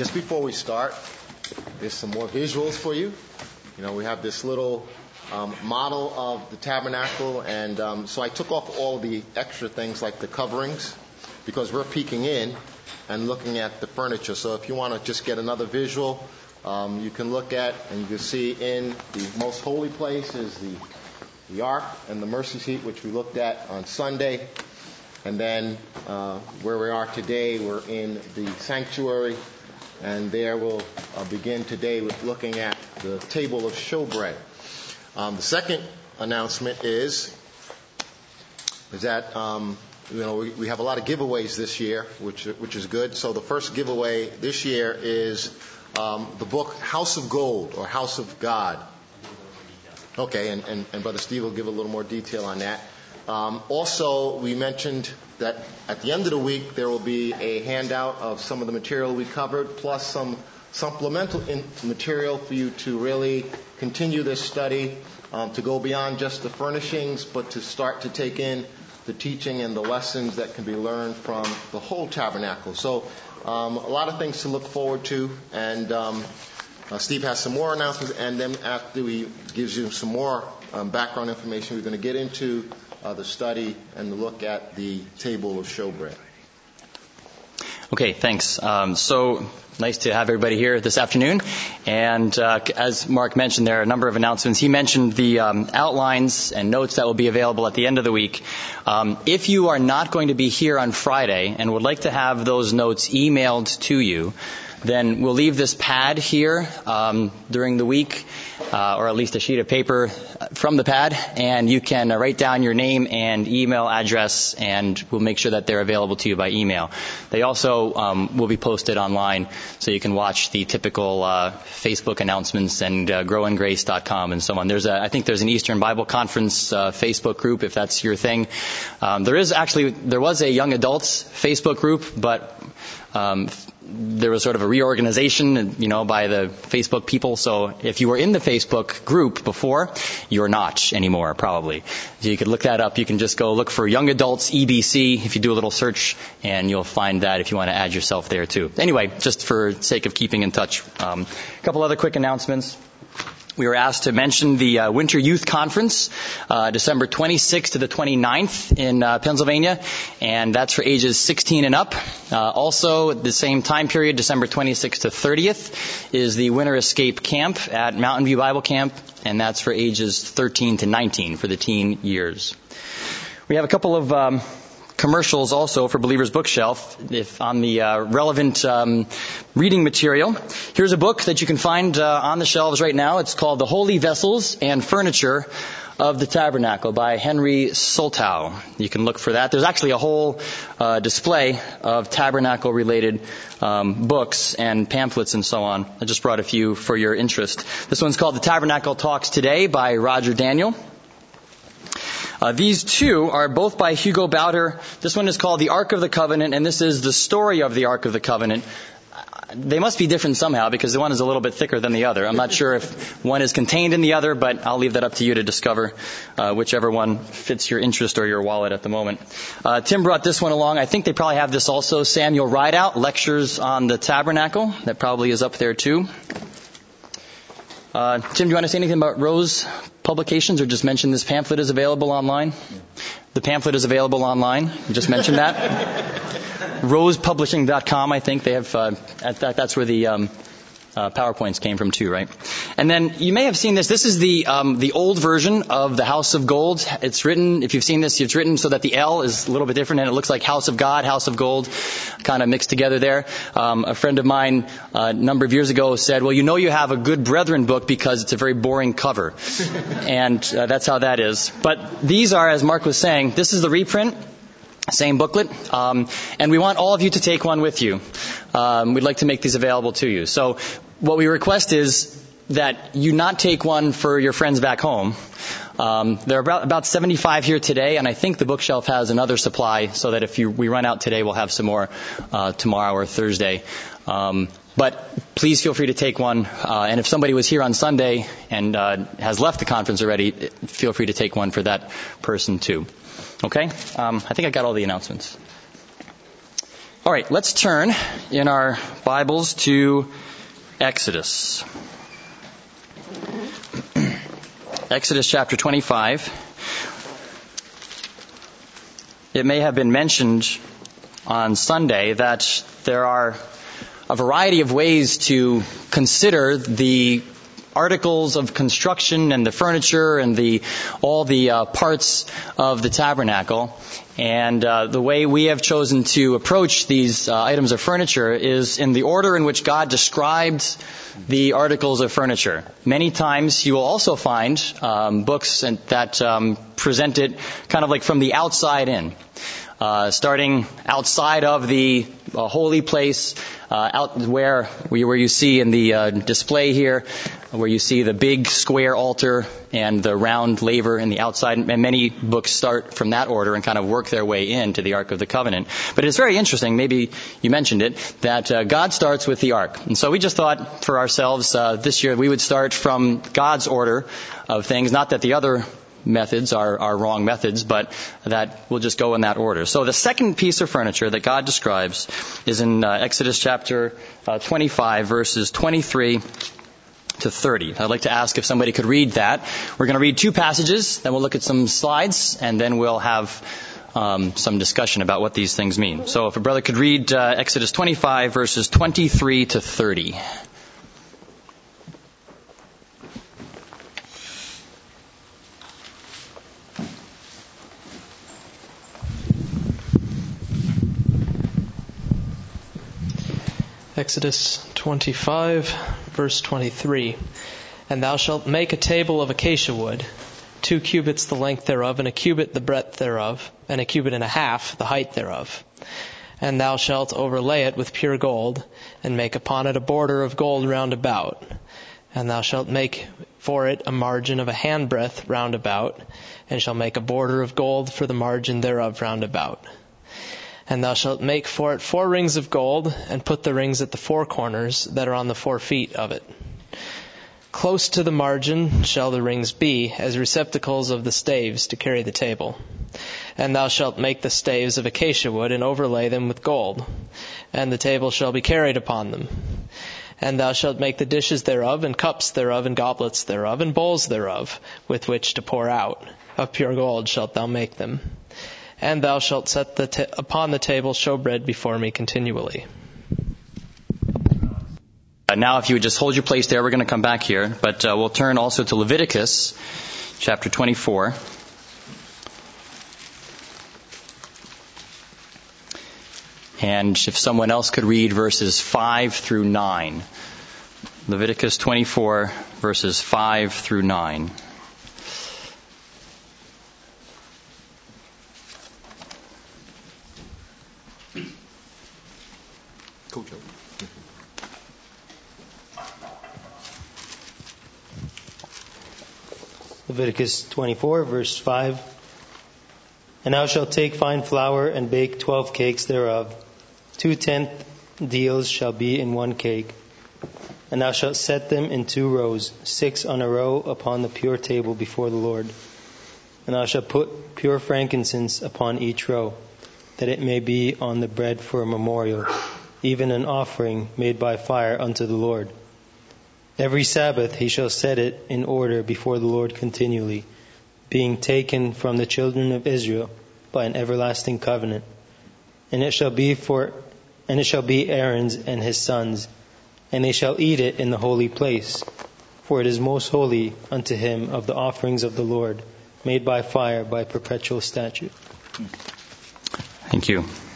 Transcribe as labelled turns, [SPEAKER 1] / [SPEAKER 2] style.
[SPEAKER 1] Just before we start, there's some more visuals for you. We have this little model of the tabernacle, and so I took off all the extra things like the coverings because we're peeking in and looking at the furniture. So if you want to just get another visual, you can look at, and you can see in the most holy place is the ark and the mercy seat, which we looked at on Sunday. And then where we are today, we're in the sanctuary. And there we'll begin today with looking at the table of showbread. The second announcement is that we have a lot of giveaways this year, which is good. So the first giveaway this year is the book House of Gold or House of God. Okay, and Brother Steve will give a little more detail on that. Also, we mentioned that at the end of the week there will be a handout of some of the material we covered, plus some supplemental material for you to really continue this study, to go beyond just the furnishings, but to start to take in the teaching and the lessons that can be learned from the whole tabernacle. So a lot of things to look forward to, and Steve has some more announcements, and then after he gives you some more background information, we're going to get into the study and the look at the table of showbread.
[SPEAKER 2] Okay, thanks. So nice to have everybody here this afternoon. And as Mark mentioned, there are a number of announcements. He mentioned the outlines and notes that will be available at the end of the week. If you are not going to be here on Friday and would like to have those notes emailed to you, then we'll leave this pad here during the week, or at least a sheet of paper from the pad, and you can write down your name and email address, and we'll make sure that they're available to you by email. They also will be posted online, so you can watch the typical Facebook announcements and growingrace.com and so on. I think there's an Eastern Bible Conference Facebook group, if that's your thing. There was a young adults Facebook group, but there was sort of a reorganization, by the Facebook people. So if you were in the Facebook group before, you're not anymore, probably. So you could look that up. You can just go look for Young Adults EBC if you do a little search, and you'll find that if you want to add yourself there too. Anyway, just for sake of keeping in touch, a couple other quick announcements. We were asked to mention the Winter Youth Conference, December 26th to the 29th in Pennsylvania, and that's for ages 16 and up. Also, at the same time period, December 26th to 30th, is the Winter Escape Camp at Mountain View Bible Camp, and that's for ages 13 to 19 for the teen years. We have a couple of commercials also for Believer's Bookshelf, if on the relevant reading material. Here's a book that you can find on the shelves right now. It's called The Holy Vessels and Furniture of the Tabernacle by Henry Soltau. You can look for that. There's actually a whole display of tabernacle-related books and pamphlets and so on. I just brought a few for your interest. This one's called The Tabernacle Talks Today by Roger Daniel. These two are both by Hugo Bowder. This one is called The Ark of the Covenant, and this is the story of the Ark of the Covenant. They must be different somehow because the one is a little bit thicker than the other. I'm not sure if one is contained in the other, but I'll leave that up to you to discover whichever one fits your interest or your wallet at the moment. Tim brought this one along. I think they probably have this also. Samuel Rideout, Lectures on the Tabernacle. That probably is up there too. Tim, do you want to say anything about Rose Publications, or just mention this pamphlet is available online? The pamphlet is available online. You just mentioned that. rosepublishing.com, I think they have. That's where the PowerPoints came from too, right? And then you may have seen this. This is the old version of the House of Gold. It's written, if you've seen this, it's written so that the L is a little bit different, and it looks like House of God, House of Gold, kind of mixed together there. A friend of mine a number of years ago said, well, you have a good Brethren book because it's a very boring cover. And that's how that is. But these are, as Mark was saying, this is the reprint. Same booklet, and we want all of you to take one with you. We'd like to make these available to you. So what we request is that you not take one for your friends back home. There are about 75 here today, and I think the bookshelf has another supply so that if we run out today, we'll have some more tomorrow or Thursday. But please feel free to take one. And if somebody was here on Sunday and has left the conference already, feel free to take one for that person too. Okay? I think I got all the announcements. All right, let's turn in our Bibles to Exodus. Exodus chapter 25. It may have been mentioned on Sunday that there are a variety of ways to consider the articles of construction and the furniture and all the parts of the tabernacle. And the way we have chosen to approach these items of furniture is in the order in which God described the articles of furniture. Many times you will also find books that present it kind of like from the outside in. Starting outside of the holy place, out where you see in the display here, where you see the big square altar and the round laver in the outside. And many books start from that order and kind of work their way into the Ark of the Covenant. But it's very interesting, maybe you mentioned it, that God starts with the Ark. And so we just thought for ourselves this year we would start from God's order of things, not that the other methods are wrong methods, but that we'll just go in that order. So the second piece of furniture that God describes is in Exodus chapter 25, verses 23 to 30. I'd like to ask if somebody could read that. We're going to read two passages, then we'll look at some slides, and then we'll have some discussion about what these things mean. So if a brother could read Exodus 25, verses 23 to 30.
[SPEAKER 3] Exodus 25, verse 23. And thou shalt make a table of acacia wood, 2 cubits the length thereof, and a cubit the breadth thereof, and a cubit and a half the height thereof. And thou shalt overlay it with pure gold, and make upon it a border of gold round about. And thou shalt make for it a margin of a handbreadth round about, and shalt make a border of gold for the margin thereof round about. And thou shalt make for it 4 rings of gold, and put the rings at the 4 corners that are on the 4 feet of it. Close to the margin shall the rings be, as receptacles of the staves to carry the table. And thou shalt make the staves of acacia wood, and overlay them with gold. And the table shall be carried upon them. And thou shalt make the dishes thereof, and cups thereof, and goblets thereof, and bowls thereof, with which to pour out. Of pure gold shalt thou make them. And thou shalt set upon the table showbread before me continually.
[SPEAKER 2] Now, if you would just hold your place there, we're going to come back here. But we'll turn also to Leviticus chapter 24. And if someone else could read verses 5 through 9. Leviticus 24, verses 5 through 9.
[SPEAKER 1] Cool, Joe.
[SPEAKER 4] Leviticus 24, verse 5. And thou shalt take fine flour and bake 12 cakes thereof. 2/10 deals shall be in 1 cake. And thou shalt set them in 2 rows, 6 on a row upon the pure table before the Lord. And thou shalt put pure frankincense upon each row, that it may be on the bread for a memorial, even an offering made by fire unto the Lord. Every Sabbath he shall set it in order before the Lord continually, being taken from the children of Israel by an everlasting covenant. And it shall be Aaron's and his sons, and they shall eat it in the holy place, for it is most holy unto him of the offerings of the Lord, made by fire by perpetual statute.
[SPEAKER 2] Thank you.